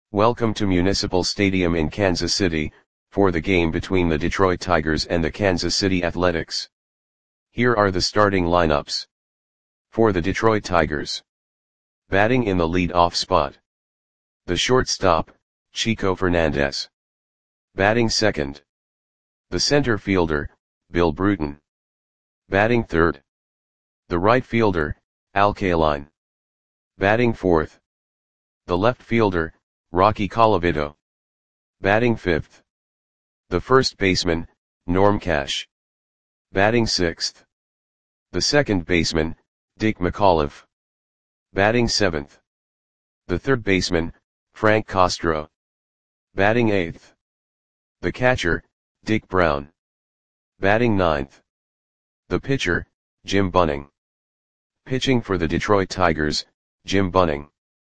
Welcome to Municipal Stadium in Kansas City, for the game between the Detroit Tigers and the Kansas City Athletics. Here are the starting lineups. For the Detroit Tigers. Batting in the lead-off spot. The shortstop, Chico Fernandez. Batting second. The center fielder, Bill Bruton. Batting third. The right fielder, Al Kaline. Batting fourth. The left fielder, Rocky Colavito. Batting fifth. The first baseman, Norm Cash. Batting sixth. The second baseman, Dick McAuliffe. Batting seventh. The third baseman, Frank Castro. Batting eighth. The catcher, Dick Brown. Batting ninth. The pitcher, Jim Bunning. Pitching for the Detroit Tigers, Jim Bunning.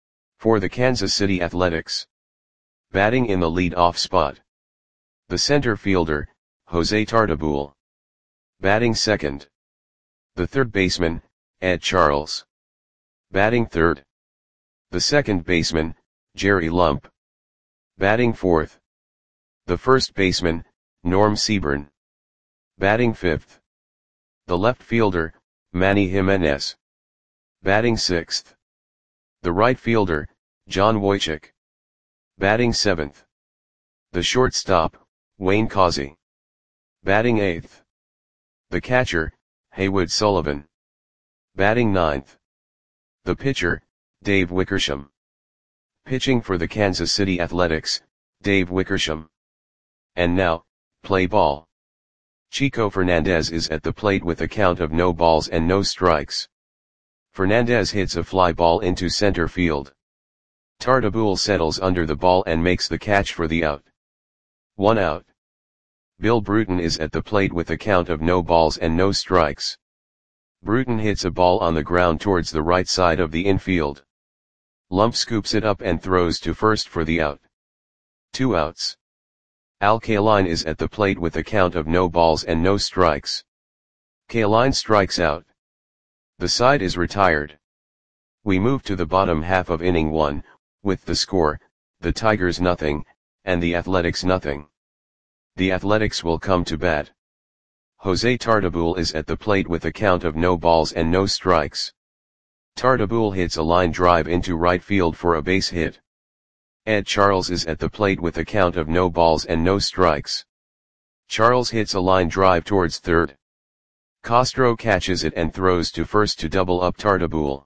For the Kansas City Athletics. Batting in the lead-off spot. The center fielder, Jose Tartabull. Batting second. The third baseman, Ed Charles. Batting third. The second baseman, Jerry Lump. Batting fourth. The first baseman, Norm Seaburn. Batting fifth. The left fielder, Manny Jimenez. Batting sixth. The right fielder, John Wojcik. Batting seventh. The shortstop, Wayne Causey. Batting eighth. The catcher, Haywood Sullivan. Batting ninth. The pitcher, Dave Wickersham. Pitching for the Kansas City Athletics, Dave Wickersham. And now, play ball. Chico Fernandez is at the plate with a count of no balls and no strikes. Fernandez hits a fly ball into center field. Tartabull settles under the ball and makes the catch for the out. 1 out. Bill Bruton is at the plate with a count of no balls and no strikes. Bruton hits a ball on the ground towards the right side of the infield. Lump scoops it up and throws to first for the out. 2 outs. Al Kaline is at the plate with a count of no balls and no strikes. Kaline strikes out. The side is retired. We move to the bottom half of inning 1, with the score, the Tigers nothing, and the Athletics nothing. The Athletics will come to bat. Jose Tartabull is at the plate with a count of no balls and no strikes. Tartabull hits a line drive into right field for a base hit. Ed Charles is at the plate with a count of no balls and no strikes. Charles hits a line drive towards third. Castro catches it and throws to first to double up Tartabull.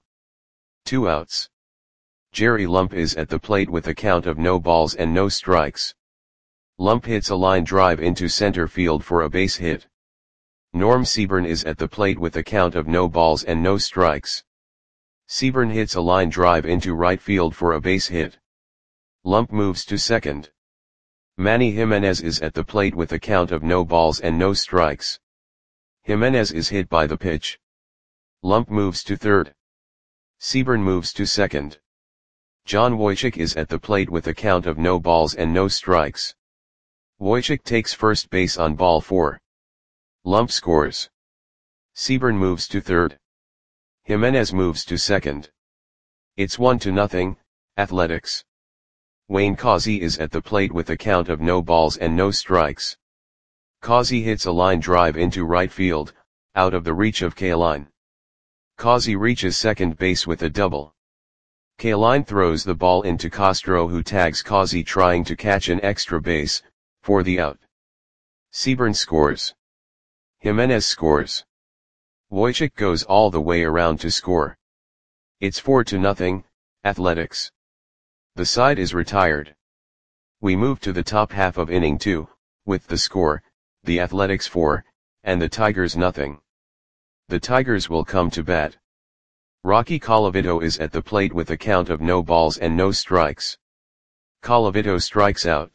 2 outs. Jerry Lump is at the plate with a count of no balls and no strikes. Lump hits a line drive into center field for a base hit. Norm Seaburn is at the plate with a count of no balls and no strikes. Seaburn hits a line drive into right field for a base hit. Lump moves to second. Manny Jimenez is at the plate with a count of no balls and no strikes. Jimenez is hit by the pitch. Lump moves to third. Seaburn moves to second. John Wojcik is at the plate with a count of no balls and no strikes. Wojcik takes first base on ball 4. Lump scores. Seaburn moves to third. Jimenez moves to second. It's 1-0, Athletics. Wayne Causey is at the plate with a count of no balls and no strikes. Causey hits a line drive into right field, out of the reach of Kaline. Causey reaches second base with a double. Kaline throws the ball into Castro, who tags Causey trying to catch an extra base, for the out. Seaburn scores. Jimenez scores. Wojcik goes all the way around to score. It's 4-0, Athletics. The side is retired. We move to the top half of inning 2, with the score, the Athletics 4, and the Tigers nothing. The Tigers will come to bat. Rocky Colavito is at the plate with a count of no balls and no strikes. Colavito strikes out.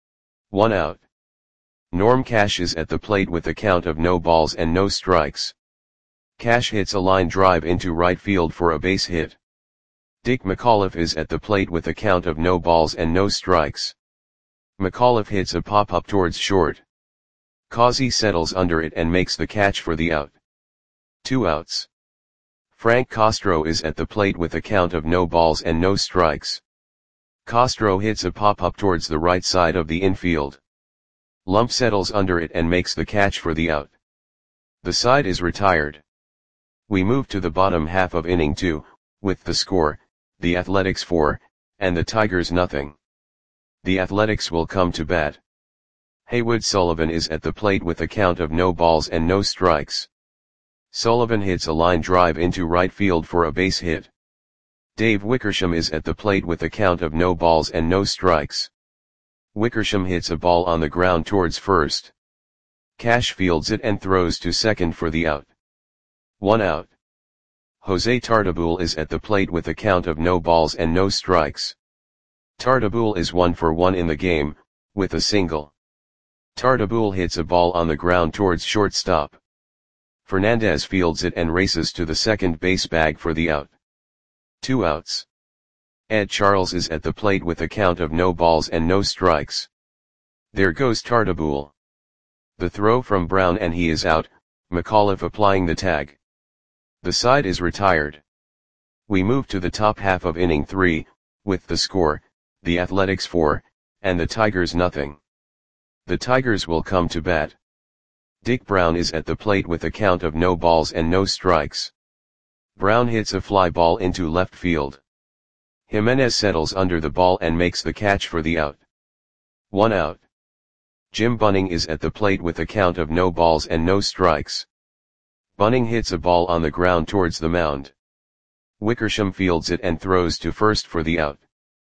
1 out. Norm Cash is at the plate with a count of no balls and no strikes. Cash hits a line drive into right field for a base hit. Dick McAuliffe is at the plate with a count of no balls and no strikes. McAuliffe hits a pop-up towards short. Causey settles under it and makes the catch for the out. 2 outs. Frank Castro is at the plate with a count of no balls and no strikes. Castro hits a pop-up towards the right side of the infield. Lump settles under it and makes the catch for the out. The side is retired. We move to the bottom half of inning 2, with the score, the Athletics 4, and the Tigers nothing. The Athletics will come to bat. Haywood Sullivan is at the plate with a count of no balls and no strikes. Sullivan hits a line drive into right field for a base hit. Dave Wickersham is at the plate with a count of no balls and no strikes. Wickersham hits a ball on the ground towards first. Cash fields it and throws to second for the out. 1 out. Jose Tartabull is at the plate with a count of no balls and no strikes. Tartabull is 1 for 1 in the game, with a single. Tartabull hits a ball on the ground towards shortstop. Fernandez fields it and races to the second base bag for the out. 2 outs. Ed Charles is at the plate with a count of no balls and no strikes. There goes Tartabull. The throw from Brown and he is out, McAuliffe applying the tag. The side is retired. We move to the top half of inning 3, with the score, the Athletics 4, and the Tigers nothing. The Tigers will come to bat. Dick Brown is at the plate with a count of no balls and no strikes. Brown hits a fly ball into left field. Jimenez settles under the ball and makes the catch for the out. 1 out. Jim Bunning is at the plate with a count of no balls and no strikes. Bunning hits a ball on the ground towards the mound. Wickersham fields it and throws to first for the out.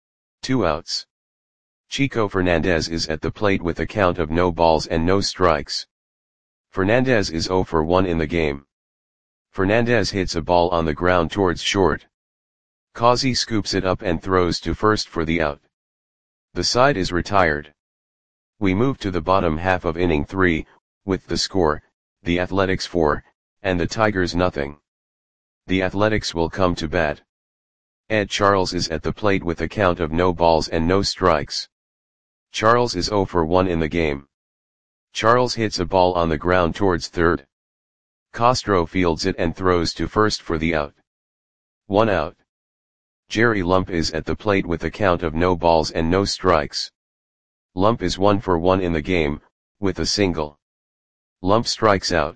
2 outs. Chico Fernandez is at the plate with a count of no balls and no strikes. Fernandez is 0 for 1 in the game. Fernandez hits a ball on the ground towards short. Causey scoops it up and throws to first for the out. The side is retired. We move to the bottom half of inning 3, with the score, the Athletics 4, and the Tigers nothing. The Athletics will come to bat. Ed Charles is at the plate with a count of no balls and no strikes. Charles is 0 for 1 in the game. Charles hits a ball on the ground towards third. Castro fields it and throws to first for the out. 1 out. Jerry Lump is at the plate with a count of no balls and no strikes. Lump is 1 for 1 in the game, with a single. Lump strikes out.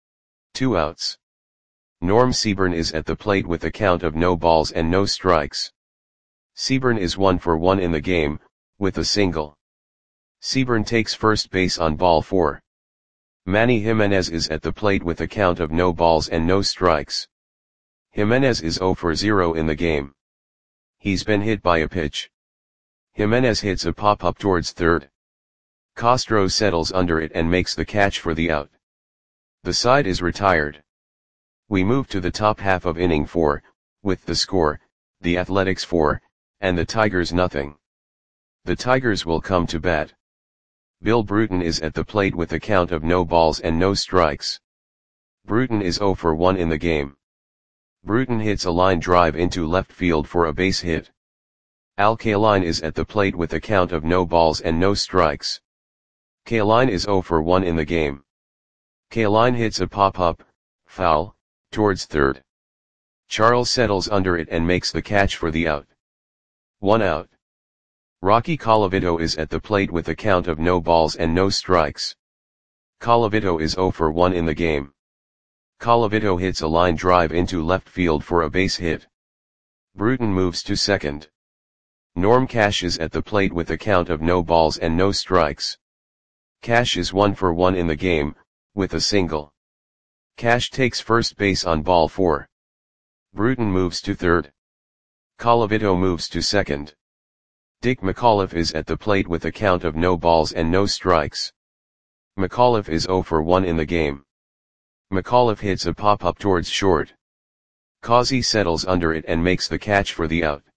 2 outs. Norm Seaburn is at the plate with a count of no balls and no strikes. Seaburn is 1 for 1 in the game, with a single. Seaburn takes first base on ball 4. Manny Jimenez is at the plate with a count of no balls and no strikes. Jimenez is 0 for 0 in the game. He's been hit by a pitch. Jimenez hits a pop-up towards third. Castro settles under it and makes the catch for the out. The side is retired. We move to the top half of inning 4, with the score, the Athletics 4, and the Tigers nothing. The Tigers will come to bat. Bill Bruton is at the plate with a count of no balls and no strikes. Bruton is 0 for 1 in the game. Bruton hits a line drive into left field for a base hit. Al Kaline is at the plate with a count of no balls and no strikes. Kaline is 0 for 1 in the game. Kaline hits a pop-up, foul, towards third. Charles settles under it and makes the catch for the out. 1 out. Rocky Colavito is at the plate with a count of no balls and no strikes. Colavito is 0 for 1 in the game. Colavito hits a line drive into left field for a base hit. Bruton moves to second. Norm Cash is at the plate with a count of no balls and no strikes. Cash is 1 for 1 in the game, with a single. Cash takes first base on ball 4. Bruton moves to third. Colavito moves to second. Dick McAuliffe is at the plate with a count of no balls and no strikes. McAuliffe is 0 for 1 in the game. McAuliffe hits a pop-up towards short. Causey settles under it and makes the catch for the out.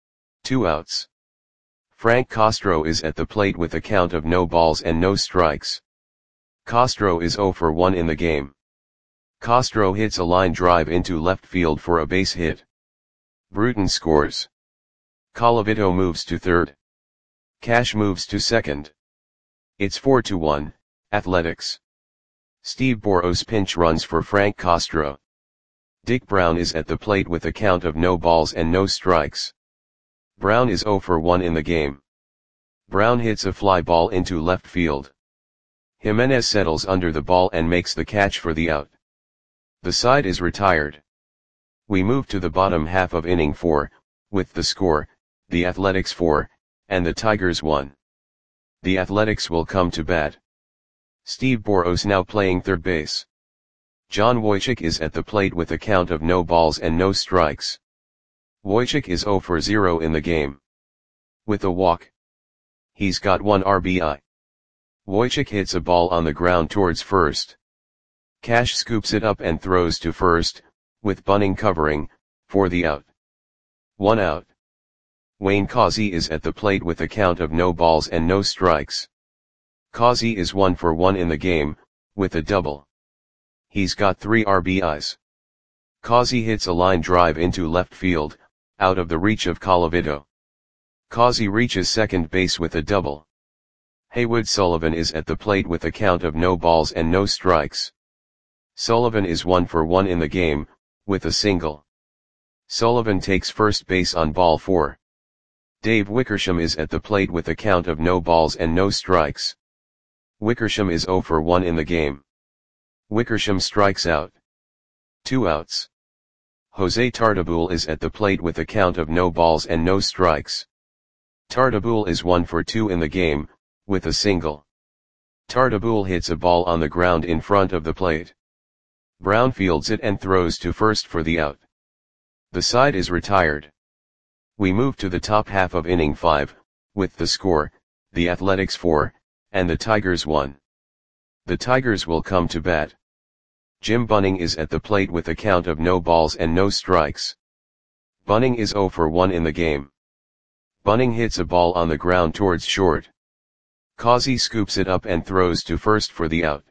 2 outs. Frank Castro is at the plate with a count of no balls and no strikes. Castro is 0 for 1 in the game. Castro hits a line drive into left field for a base hit. Bruton scores. Colavito moves to third. Cash moves to second. It's 4-1, Athletics. Steve Boros pinch runs for Frank Castro. Dick Brown is at the plate with a count of no balls and no strikes. Brown is 0 for 1 in the game. Brown hits a fly ball into left field. Jimenez settles under the ball and makes the catch for the out. The side is retired. We move to the bottom half of inning 4, with the score, the Athletics 4, and the Tigers 1. The Athletics will come to bat. Steve Boros now playing third base. John Wojcik is at the plate with a count of no balls and no strikes. Wojcik is 0 for 0 in the game. With a walk. He's got 1 RBI. Wojcik hits a ball on the ground towards first. Cash scoops it up and throws to first, with Bunning covering, for the out. 1 out. Wayne Causey is at the plate with a count of no balls and no strikes. Causey is 1 for 1 in the game, with a double. He's got 3 RBIs. Causey hits a line drive into left field, out of the reach of Colavito. Causey reaches second base with a double. Haywood Sullivan is at the plate with a count of no balls and no strikes. Sullivan is 1 for 1 in the game, with a single. Sullivan takes first base on ball 4. Dave Wickersham is at the plate with a count of no balls and no strikes. Wickersham is 0 for 1 in the game. Wickersham strikes out. 2 outs. Jose Tartabull is at the plate with a count of no balls and no strikes. Tartabull is 1 for 2 in the game, with a single. Tartabull hits a ball on the ground in front of the plate. Brown fields it and throws to first for the out. The side is retired. We move to the top half of inning 5, with the score, the Athletics 4, and the Tigers 1. The Tigers will come to bat. Jim Bunning is at the plate with a count of no balls and no strikes. Bunning is 0 for 1 in the game. Bunning hits a ball on the ground towards short. Causey scoops it up and throws to first for the out.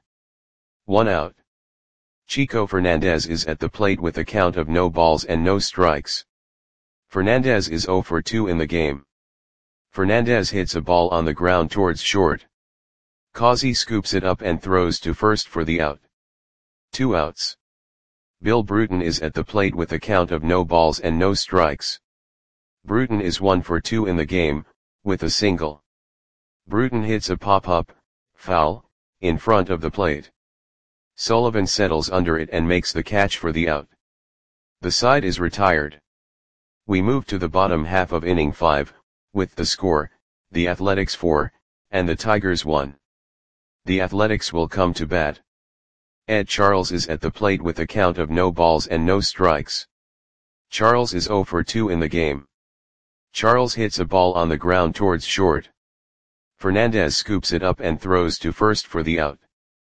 1 out. Chico Fernandez is at the plate with a count of no balls and no strikes. Fernandez is 0 for 2 in the game. Fernandez hits a ball on the ground towards short. Causey scoops it up and throws to first for the out. 2 outs. Bill Bruton is at the plate with a count of no balls and no strikes. Bruton is 1 for 2 in the game, with a single. Bruton hits a pop-up, foul, in front of the plate. Sullivan settles under it and makes the catch for the out. The side is retired. We move to the bottom half of inning 5, with the score, the Athletics 4, and the Tigers 1. The Athletics will come to bat. Ed Charles is at the plate with a count of no balls and no strikes. Charles is 0 for 2 in the game. Charles hits a ball on the ground towards short. Fernandez scoops it up and throws to first for the out.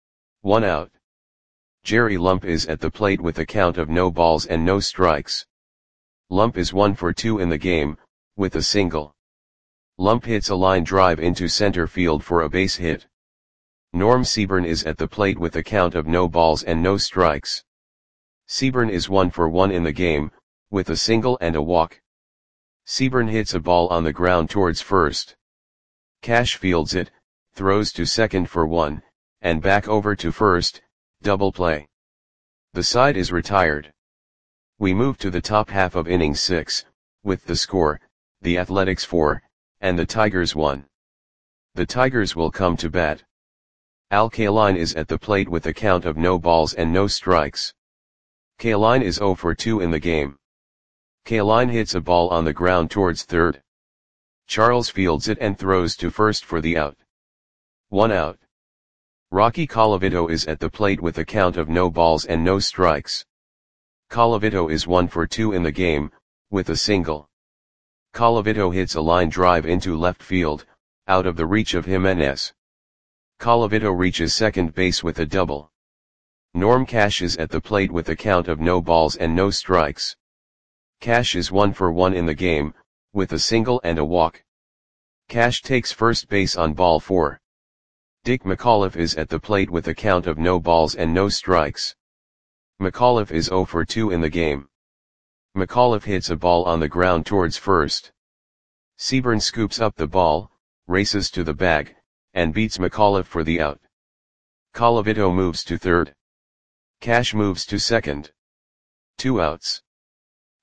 1 out. Jerry Lump is at the plate with a count of no balls and no strikes. Lump is 1 for 2 in the game, with a single. Lump hits a line drive into center field for a base hit. Norm Seaburn is at the plate with a count of no balls and no strikes. Seaburn is 1 for 1 in the game, with a single and a walk. Seaburn hits a ball on the ground towards first. Cash fields it, throws to second for 1, and back over to first, double play. The side is retired. We move to the top half of inning 6, with the score, the Athletics 4, and the Tigers 1. The Tigers will come to bat. Al Kaline is at the plate with a count of no balls and no strikes. Kaline is 0 for 2 in the game. Kaline hits a ball on the ground towards third. Charles fields it and throws to first for the out. 1 out. Rocky Colavito is at the plate with a count of no balls and no strikes. Colavito is 1 for 2 in the game, with a single. Colavito hits a line drive into left field, out of the reach of Jimenez. Colavito reaches second base with a double. Norm Cash is at the plate with a count of no balls and no strikes. Cash is 1 for 1 in the game, with a single and a walk. Cash takes first base on ball 4. Dick McAuliffe is at the plate with a count of no balls and no strikes. McAuliffe is 0 for 2 in the game. McAuliffe hits a ball on the ground towards first. Seaburn scoops up the ball, races to the bag, and beats McAuliffe for the out. Colavito moves to third. Cash moves to second. 2 outs.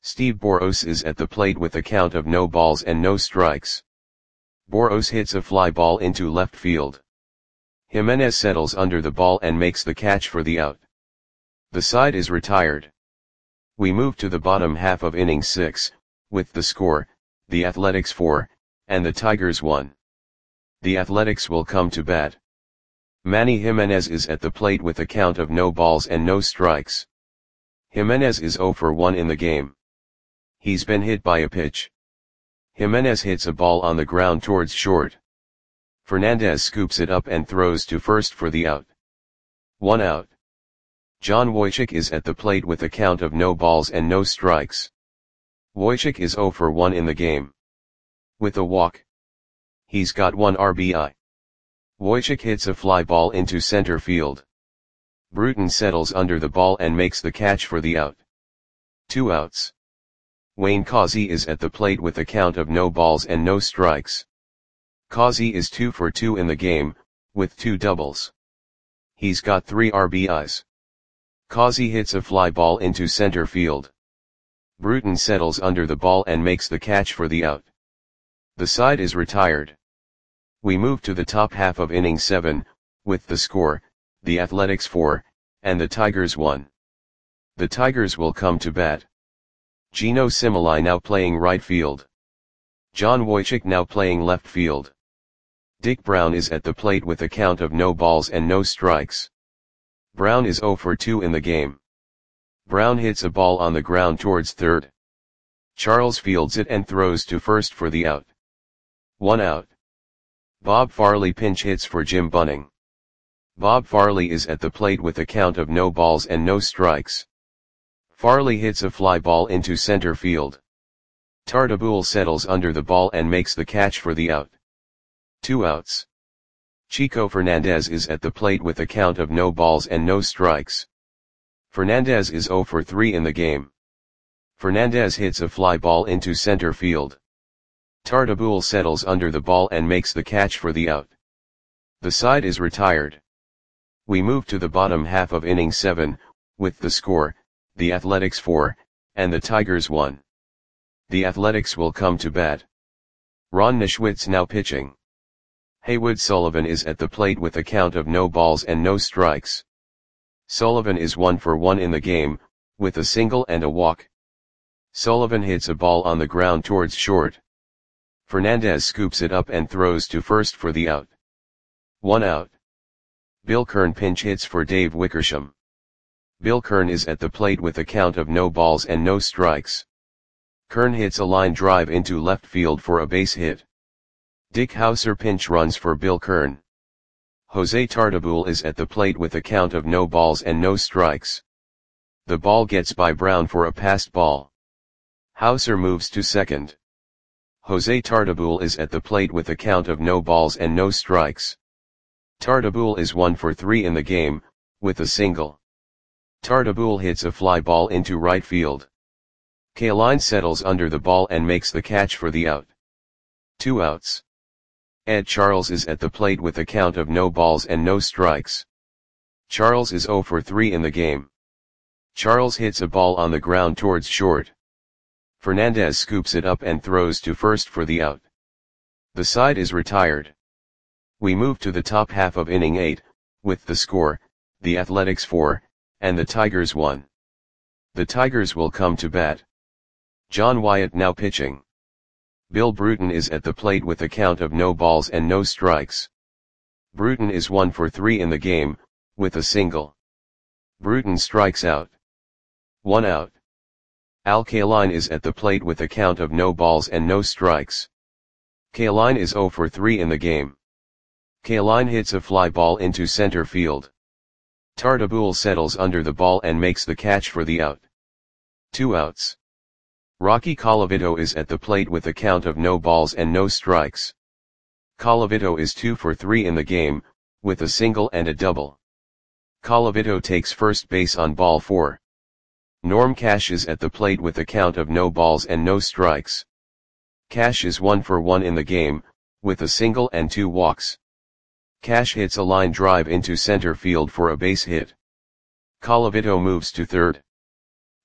Steve Boros is at the plate with a count of no balls and no strikes. Boros hits a fly ball into left field. Jimenez settles under the ball and makes the catch for the out. The side is retired. We move to the bottom half of inning 6, with the score, the Athletics 4, and the Tigers 1. The Athletics will come to bat. Manny Jimenez is at the plate with a count of no balls and no strikes. Jimenez is 0 for 1 in the game. He's been hit by a pitch. Jimenez hits a ball on the ground towards short. Fernandez scoops it up and throws to first for the out. 1 out. John Wojcik is at the plate with a count of no balls and no strikes. Wojcik is 0 for 1 in the game. With a walk. He's got 1 RBI. Wojcik hits a fly ball into center field. Bruton settles under the ball and makes the catch for the out. 2 outs. Wayne Causey is at the plate with a count of no balls and no strikes. Causey is 2 for 2 in the game, with 2 doubles. He's got 3 RBIs. Causey hits a fly ball into center field. Bruton settles under the ball and makes the catch for the out. The side is retired. We move to the top half of inning 7, with the score, the Athletics 4, and the Tigers 1. The Tigers will come to bat. Gino Cimoli now playing right field. John Wojcik now playing left field. Dick Brown is at the plate with a count of no balls and no strikes. Brown is 0 for 2 in the game. Brown hits a ball on the ground towards third. Charles fields it and throws to first for the out. 1 out. Bob Farley pinch hits for Jim Bunning. Bob Farley is at the plate with a count of no balls and no strikes. Farley hits a fly ball into center field. Tartabull settles under the ball and makes the catch for the out. 2 outs. Chico Fernandez is at the plate with a count of no balls and no strikes. Fernandez is 0 for 3 in the game. Fernandez hits a fly ball into center field. Tartabull settles under the ball and makes the catch for the out. The side is retired. We move to the bottom half of inning 7, with the score, the Athletics 4, and the Tigers 1. The Athletics will come to bat. Ron Nischwitz now pitching. Haywood Sullivan is at the plate with a count of no balls and no strikes. Sullivan is 1 for 1 in the game, with a single and a walk. Sullivan hits a ball on the ground towards short. Fernandez scoops it up and throws to first for the out. 1 out. Bill Kern pinch hits for Dave Wickersham. Bill Kern is at the plate with a count of no balls and no strikes. Kern hits a line drive into left field for a base hit. Dick Hauser pinch runs for Bill Kern. Jose Tartabull is at the plate with a count of no balls and no strikes. The ball gets by Brown for a passed ball. Hauser moves to second. Jose Tartabull is at the plate with a count of no balls and no strikes. Tartabull is 1 for 3 in the game, with a single. Tartabull hits a fly ball into right field. Kaline settles under the ball and makes the catch for the out. 2 outs. Ed Charles is at the plate with a count of no balls and no strikes. Charles is 0 for 3 in the game. Charles hits a ball on the ground towards short. Fernandez scoops it up and throws to first for the out. The side is retired. We move to the top half of inning 8, with the score, the Athletics 4, and the Tigers 1. The Tigers will come to bat. John Wyatt now pitching. Bill Bruton is at the plate with a count of no balls and no strikes. Bruton is 1 for 3 in the game, with a single. Bruton strikes out. 1 out. Al Kaline is at the plate with a count of no balls and no strikes. Kaline is 0 for 3 in the game. Kaline hits a fly ball into center field. Tartabull settles under the ball and makes the catch for the out. 2 outs. Rocky Colavito is at the plate with a count of no balls and no strikes. Colavito is 2 for 3 in the game, with a single and a double. Colavito takes first base on ball 4. Norm Cash is at the plate with a count of no balls and no strikes. Cash is 1 for 1 in the game, with a single and 2 walks. Cash hits a line drive into center field for a base hit. Colavito moves to third.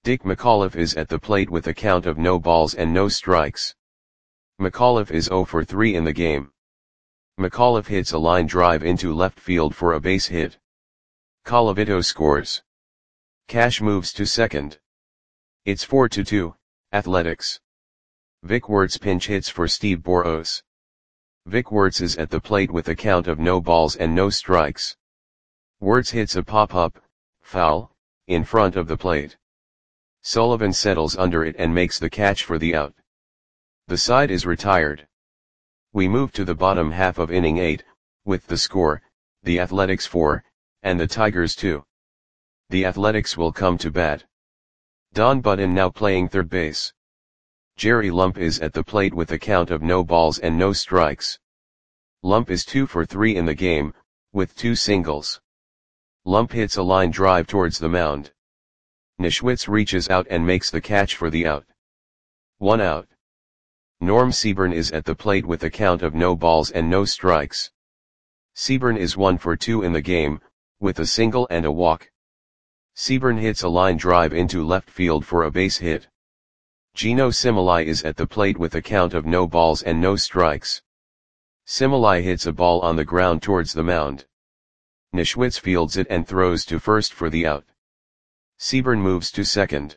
Dick McAuliffe is at the plate with a count of no balls and no strikes. McAuliffe is 0 for 3 in the game. McAuliffe hits a line drive into left field for a base hit. Colavito scores. Cash moves to second. It's 4-2, Athletics. Vic Wertz pinch hits for Steve Boros. Vic Wertz is at the plate with a count of no balls and no strikes. Wertz hits a pop-up, foul, in front of the plate. Sullivan settles under it and makes the catch for the out. The side is retired. We move to the bottom half of inning 8, with the score, the Athletics 4, and the Tigers 2. The Athletics will come to bat. Don Button now playing third base. Jerry Lump is at the plate with a count of no balls and no strikes. Lump is 2 for 3 in the game, with 2 singles. Lump hits a line drive towards the mound. Nischwitz reaches out and makes the catch for the out. 1 out. Norm Seaburn is at the plate with a count of no balls and no strikes. Seaburn is 1 for 2 in the game, with a single and a walk. Seaburn hits a line drive into left field for a base hit. Gino Similai is at the plate with a count of no balls and no strikes. Similai hits a ball on the ground towards the mound. Nischwitz fields it and throws to first for the out. Seaburn moves to second.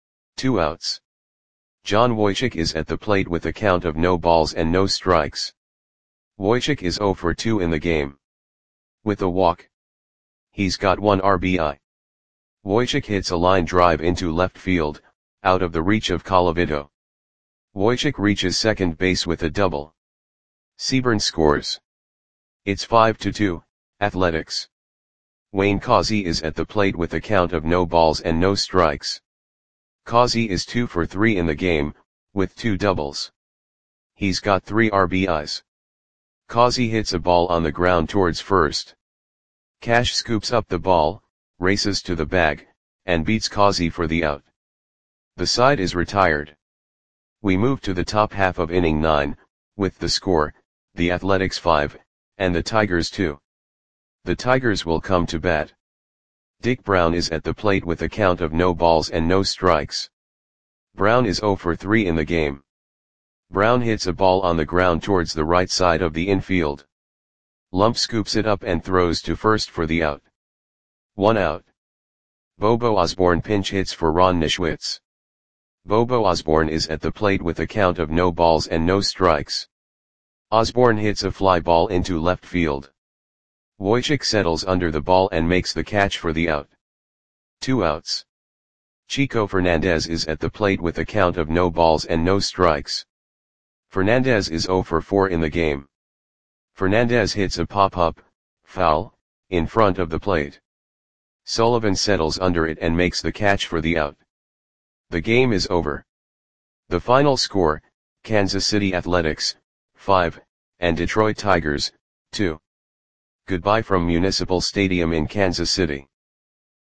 2 outs. John Wojcik is at the plate with a count of no balls and no strikes. Wojcik is 0 for 2 in the game. With a walk. He's got 1 RBI. Wojcik hits a line drive into left field, out of the reach of Colavito. Wojcik reaches second base with a double. Seaburn scores. It's 5-2, Athletics. Wayne Causey is at the plate with a count of no balls and no strikes. Causey is 2 for 3 in the game, with 2 doubles. He's got 3 RBIs. Causey hits a ball on the ground towards first. Cash scoops up the ball, races to the bag, and beats Causey for the out. The side is retired. We move to the top half of inning 9, with the score, the Athletics 5, and the Tigers 2. The Tigers will come to bat. Dick Brown is at the plate with a count of no balls and no strikes. Brown is 0 for 3 in the game. Brown hits a ball on the ground towards the right side of the infield. Lump scoops it up and throws to first for the out. 1 out. Bobo Osborne pinch hits for Ron Nischwitz. Bobo Osborne is at the plate with a count of no balls and no strikes. Osborne hits a fly ball into left field. Wojcik settles under the ball and makes the catch for the out. 2 outs. Chico Fernandez is at the plate with a count of no balls and no strikes. Fernandez is 0 for 4 in the game. Fernandez hits a pop-up, foul, in front of the plate. Sullivan settles under it and makes the catch for the out. The game is over. The final score, Kansas City Athletics, 5, and Detroit Tigers, 2. Goodbye from Municipal Stadium in Kansas City.